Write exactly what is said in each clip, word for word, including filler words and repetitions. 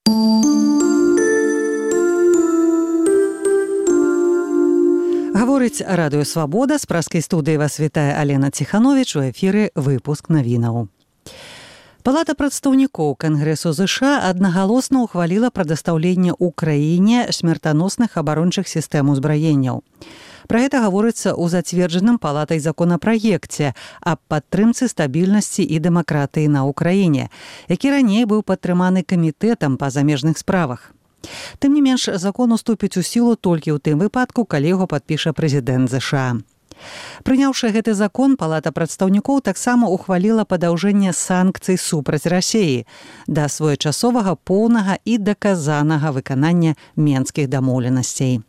Гаворыць радыё «Свабода», з праскай студыі вас вітае Алена Ціхановіч, у эфіры выпуск навінаў. Палата прадстаўнікоў Кангрэсу ЗША аднагалосна ўхваліла прадастаўленне ўкраіне смертаносных абарончых сістэм узбраенняў. Пра гэта гаворыцца ў зацверджаным палатай законапраекце аб падтрымцы стабільнасці і дэмакратыі на ўкраіне, які раней быў падтрыманы камітэтам па замежных справах. Тым не менш, закон уступіць у сілу толькі ў тым выпадку, калі яго падпіша прэзідэнт ЗША. Прыняўшы гэты закон, палата прадстаўнікоў таксама ухваліла падаўжэнне санкцый супраць Расіі да своечасовага поўнага і даказанага выканання менскіх дамоўленасцей.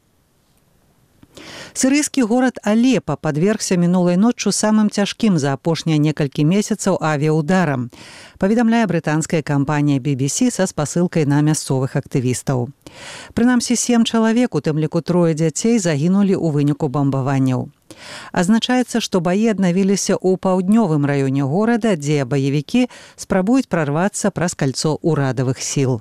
Сірыйскі горад Алепа падвергся мінулай ноччу самым цяжкім за апошнія некалькі месяцаў авіяударам, паведамляе брытанская кампанія би би сі са спасылкай на мясцовых актывістаў. Прынамсі, сем чалавек, у тым ліку трое дзяцей, загінулі ў выніку бамбаванняў. Азначаецца, што баі аднавіліся ў паўднёвым раёне горада, дзе баевікі спрабуюць прарвацца праз кальцо ўрадавых сіл.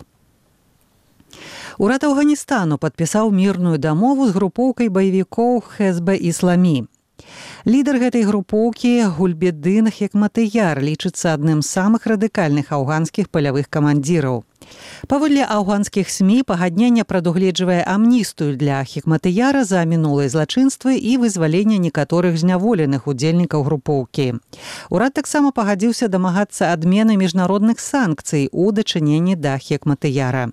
Урад Афганістану падпісаў мірную дамову з групоўкай баевікоў Хезб-Ісламі. Лідар гэтай групоўкі Гульбедын Хекматыяр лічыцца адным з самых радыкальных афганскіх палявых камандзіраў. Паводле афганскіх СМІ, пагадненне прадугледжвае амністыю для Хекматыяра за мінулыя злачынствы і вызваленне некаторых зняволеных удзельнікаў групоўкі. Урад таксама пагадзіўся дамагацца адмены міжнародных санкцый у дачыненні да Хекматыяра.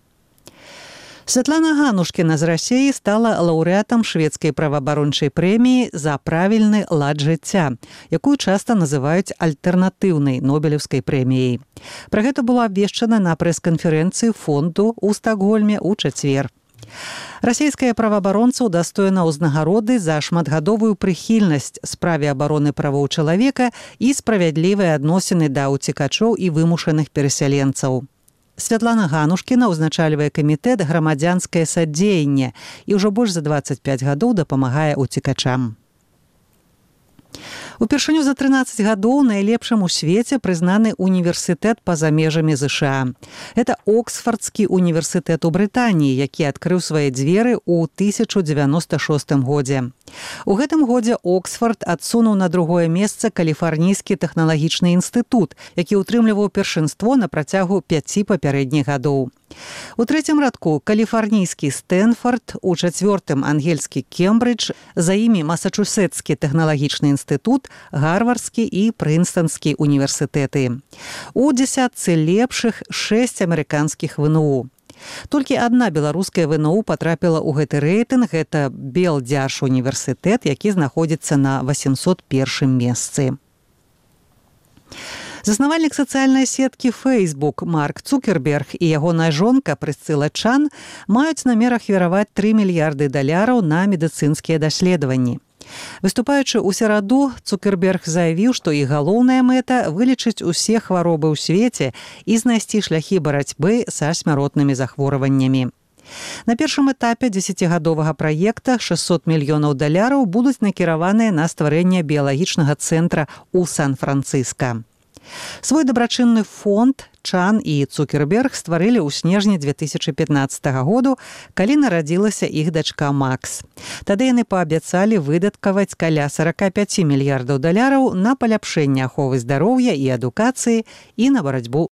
Святлана Ганушкіна з Расіі стала лаўрэатам шведскай праваабарончай прэміі за правільны лад жыцця, якую часта называюць альтэрнатыўнай нобелеўскай прэміяй. Пра гэта было абвешчана на прэс-канферэнцыі фонду ў Стакгольме ў чацвер. Расійская праваабаронца ўдастоена ўзнагароды за шматгадовую прыхільнасць справе абароны правоў чалавека і справядлівыя адносіны да ўцекачоў і вымушаных перасяленцаў. Святлана Ганушкіна ўзначальвае камітэт «Грамадзянскае садзеянне» і ўжо больш за дваццаць пяць гадоў дапамагае ўцекачам. Упершыню за трынаццаць гадоў найлепшым у свеце прызнаны універсітэт па-за межамі ЗША. Гэта Оксфардскі універсітэт у Брытаніі, які адкрыў свае дзверы ў тысяча дзевяноста шостым годзе. У гэтым годзе Оксфорд адсунуў на другое месца Каліфарнійскі тэхналагічны інстытут, які ўтрымліваў першынство на працягу пяці папярэдніх гадоў. У трэцім радку каліфарнійскі Стэнфорд, у чацвёртым ангельскі Кембридж, за імі Масачусетскі тэхналагічны інстытут, Гарвардскі і Прынстанскі універсітэты. У дзясятцы лепшых шэсць амерыканскіх вэ эн у. Толькі адна беларуская вэ эн у патрапіла ў гэты рэйтынг, гэта Белдзярж універсітэт, які знаходзіцца на васемсот першым месцы. Заснавальнік сацыяльнай сеткі Facebook Марк Цукерберг і ягоная жонка Прысцыла Чан маюць намер ахвяраваць тры мільярды даляраў на медыцынскія даследаванні. Выступаючы ў сераду, Цукерберг заявіў, што іх галоўная мэта – вылечыць усе хваробы ў свеце і знайсці шляхі барацьбы са смяротнымі захворваннямі. На першым этапе дзесяцігадовага праекта шэсцьсот мільёнаў даляраў будуць накіраваныя на стварэнне біялагічнага цэнтра ў Сан-Францыска. Свой дабрачынны фонд Чан і Цукерберг стварылі ў снежні дзве тысячы пятнаццатага году, калі нарадзілася іх дачка Макс. Тады яны паабяцалі выдаткаваць каля сорок пяць мільярдаў даляраў на паляпшэнне аховы здароўя і адукацыі і на барацьбу